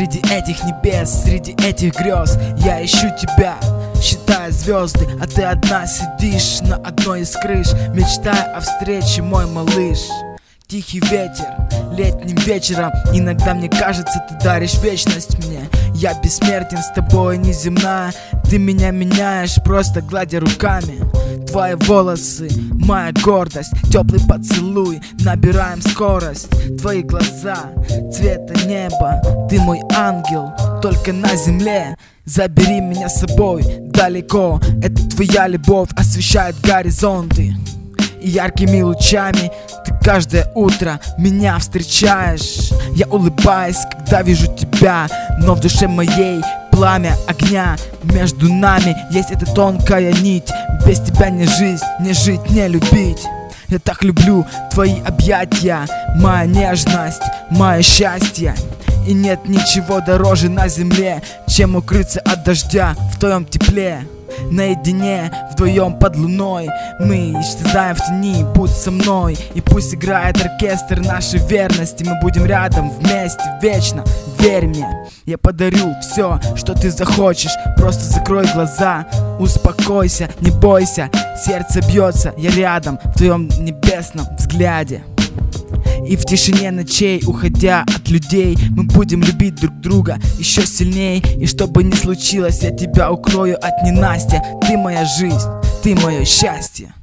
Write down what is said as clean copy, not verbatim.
Среди этих небес, среди этих грез я ищу тебя, считая звезды, а ты одна сидишь на одной из крыш, мечтая о встрече, мой малыш. Тихий ветер, летним вечером, иногда мне кажется, ты даришь вечность мне. Я бессмертен, с тобой неземная, ты меня меняешь, просто гладя руками. Твои волосы, моя гордость, теплый поцелуй, набираем скорость. Твои глаза, цвета неба, ты мой ангел, только на земле. Забери меня с собой далеко, это твоя любовь освещает горизонты. И яркими лучами ты каждое утро меня встречаешь. Я улыбаюсь, когда вижу тебя, но в душе моей пламя огня. Между нами есть эта тонкая нить, без тебя не жизнь, не жить, не любить. Я так люблю твои объятия, моя нежность, мое счастье. И нет ничего дороже на земле, чем укрыться от дождя в твоем тепле. Наедине, вдвоем под луной, мы исчезаем в тени, будь со мной. И пусть играет оркестр нашей верности, мы будем рядом вместе вечно, верь мне. Я подарю все, что ты захочешь, просто закрой глаза, успокойся, не бойся. Сердце бьется, я рядом в твоем небесном взгляде. И в тишине ночей, уходя от людей, мы будем любить друг друга еще сильней. И что бы ни случилось, я тебя укрою от ненастья. Ты моя жизнь, ты мое счастье.